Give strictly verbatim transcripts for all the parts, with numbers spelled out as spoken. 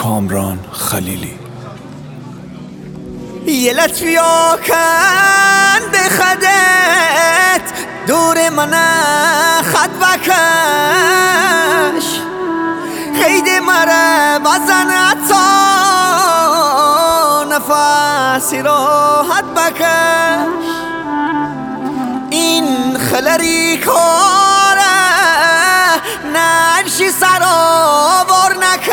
کامران خلیلی. یه لطفی آکن به خدت دور من خط بکش، خید مره بزن تا نفسی راحت بکش. این خلری کاره ننشی سرآور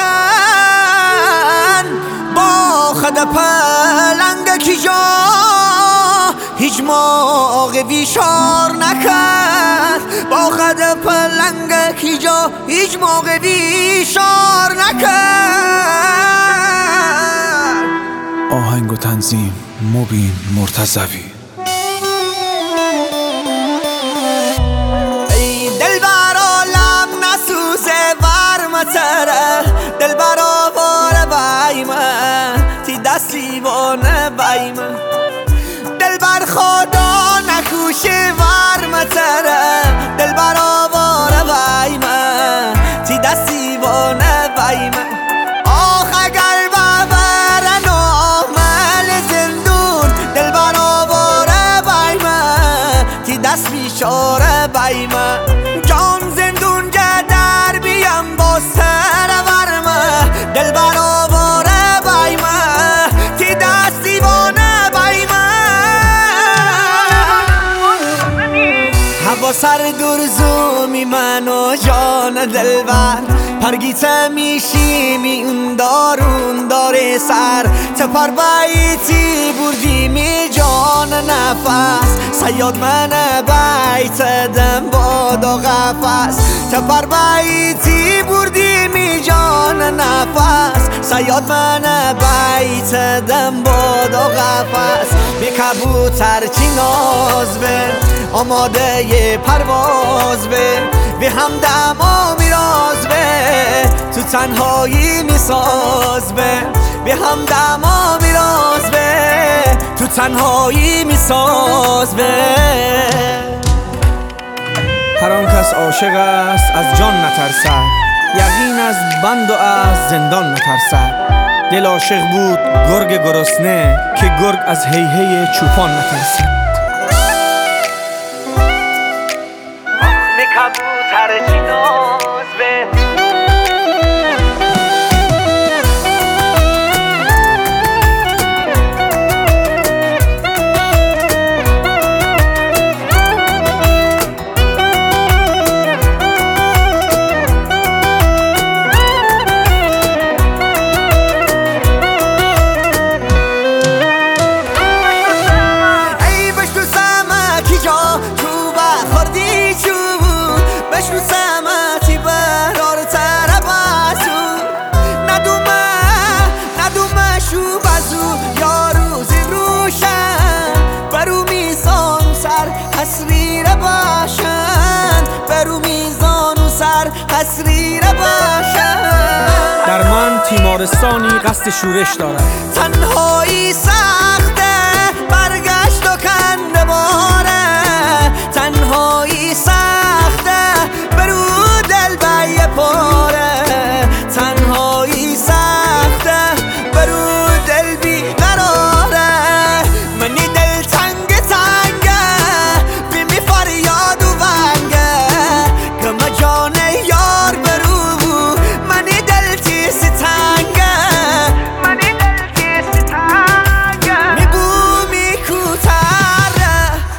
نکن، با خد پلنگ کی جا هیچ موقع ویشار نکن، با خد پلنگ کی جا هیچ موقع ویشار نکن. آهنگ و تنظیم مبین مرتضوی. دل برا باره بایمه تی دستی بانه بایمه، دل بر خدا نکوشه ورمه تره، دل برا باره بایمه تی دستی بانه بایمه. آخ اگر ببرن آمل زندون، دل برا باره بایمه تی دست بیشاره بایمه. جان زندون جدر بیم باستر ورمه، دل برا باره بایمه تی دست دیوانه بایمه. هوا سر دور زومی من و جان دلبر، پرگیته میشی می اون دارون داره سر، تپر بایتی بردی می جان نفس، سیاد من بیت دم باد و قفس، تپر بایتی بردی می جان نفس، سیاد من بیت دم باد و قفس. بی کبوتر چی ناز به آماده ی پرواز به، به همدم و میراز به تو تنهایی میساز به، به همدم و میراز به تو تنهایی میساز به. هر آن کس عاشق است از جان نترسد، یقین از بند و از زندان نترسد. دل عاشق بود گرگ گرسنه که گرگ از هیهی چوپان نترسد. می کبوتر چی ناز به حسریر باشن، برو میزان و سر حسریر باشن. در من تیمارستانی قصد شورش دارد، تنهایی سخته برگشت و کنده باره، تنهایی سخته برو دل بیه پاره، تنهایی سخته برو دل بی قراره. منی دل تنگ تنگه بیمی فریاد و ونگه، کم جان یار برو منی دل تیسی تنگه، منی دل تیسی تنگه. می بومی کوتره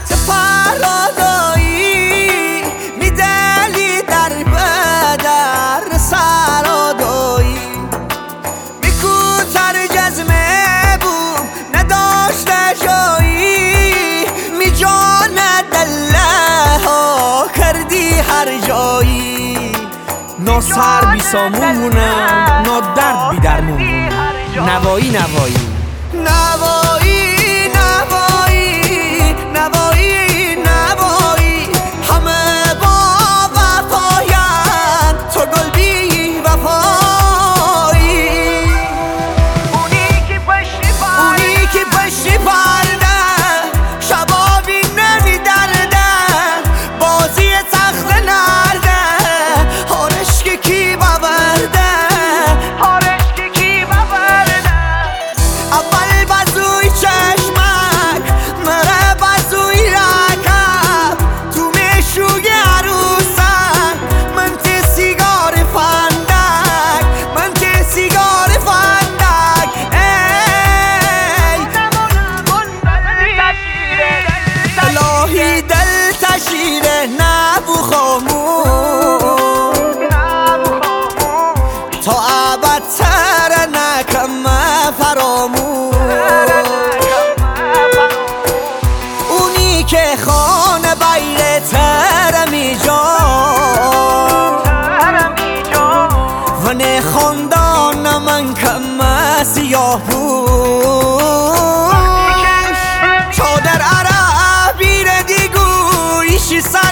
تپرادایی، می دلی در بدر سرادایی، می کوتر جزمه بوم نداشته جایی، می جان دله ها کردی هر جایی. نا سر بی سامون مونم، نا درد بی درمون مونم. نوایی نوایی نوایی نوایی نوایی نوایی، همه با وفاین تو گل بی وفایی. اونی که پشتی پرده، اونی که پشتی پرده شبابی نمی درده، بازی تخت نرده هارش که کی باورده، هارش که کی باورده.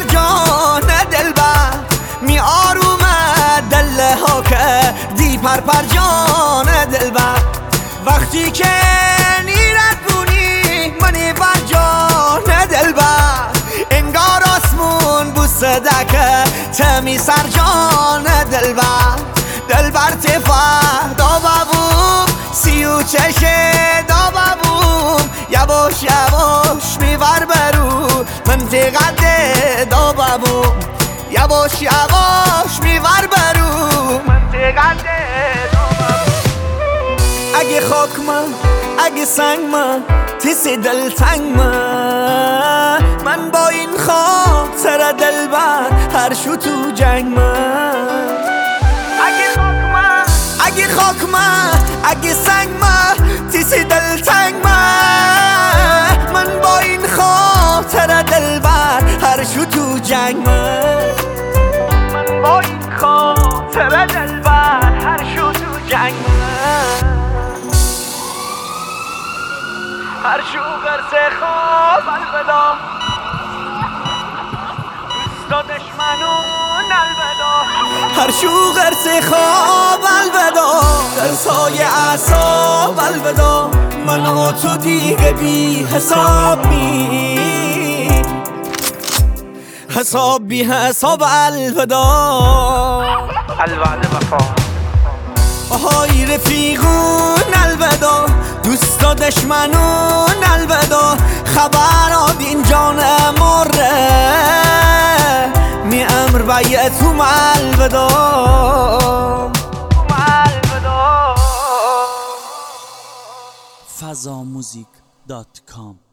بر جان دلبر می آرومد دل ها که دی پر پر جان دلبر وقتی که نیرت بونی منی بر جان دلبر انگار آسمون بوسه دکه تمی سر جان دلبر دلبر تفه دا ببوم سی و چشه دا ببوم یواش یواش میور برو منطقه دا ببوم یواش یواش میور برو منطقه دا ببوم اگه خاک من اگه سنگ من تیسی دل تنگ من من با این خاطر دلبر هر شو تو جنگ من اگه خاک من اگه خاک من اگه سنگ من تیسی دل تنگ من من با این خاطر دلبر هر شو تو جنگ من من با این خاطر دلبر هر شو تو جنگ من هر شو قرص خواب الودا دوستا دشمنون الودا هر شو قرص خواب الودا قرصای اعصاب الودا من و تو دیگه بی حساب می حساب بی حساب الودا الوعد وفا آهای رفیقون الودا دوستا دشمنون الودا خبر آدین جان مره می امر بیعتوم الودا فضاموزیک دات کام